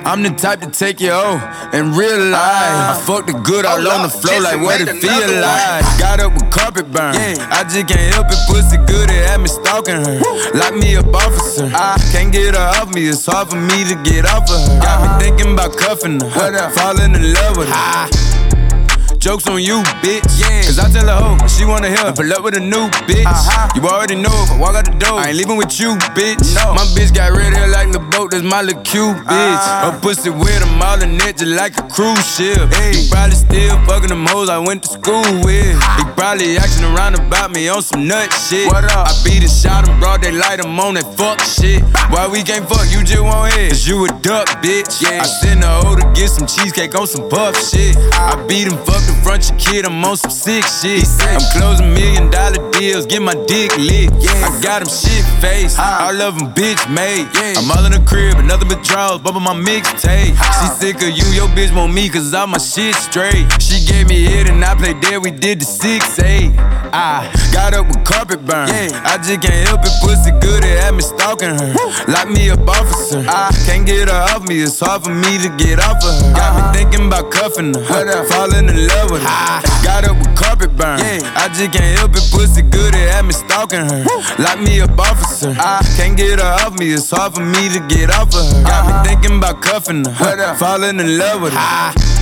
I'm the type to take you out in real life. I fucked the good all on the floor like what it feel like. Got up with carpet burn. I just can't help it, pussy good, it had me stalking her. Like me up officer, I can't get her off me, it's hard for me to get off of her. Got me thinking about cuffing her, falling in love with her. Jokes on you, bitch. Cause I tell her, oh, she wanna help. Pull up with a new bitch. You already know if I walk out the door, I ain't leaving with you, bitch. My bitch got red hair like the boat, that's my little cute bitch. Her pussy with a mall and net just like a cruise ship. He probably still fucking them hoes I went to school with. He probably acting around about me on some nut shit. I beat a shot and broad daylight, I'm on that fuck shit. Why we can't fuck, you just want head? Cause you a duck, bitch. I send her over to get some cheesecake on some puff shit. I beat him, fuck the front your kid, I'm on some sick shit. I'm closing $1 million deals, get my dick lit. I got him shit faced, all of them bitch made. I'm all in the crib, another but draws, bumping my mixtape. She sick of you, your bitch want me cause all my shit straight. She gave me head and I played dead, we did the 6-8. I got up with carpet burn. I just can't help it, pussy good, it had me stalking her. Like me up officer, I can't get her off me, it's hard for me to get off of her. Got me thinking about cuffing her, falling in love with her. Got up with carpet burn. I just can't help it, pussy good, it had me stalking her. Like me up officer, I can't get her off me, it's hard for me to get off of her. Got me thinking about cuffing her, falling in love with her.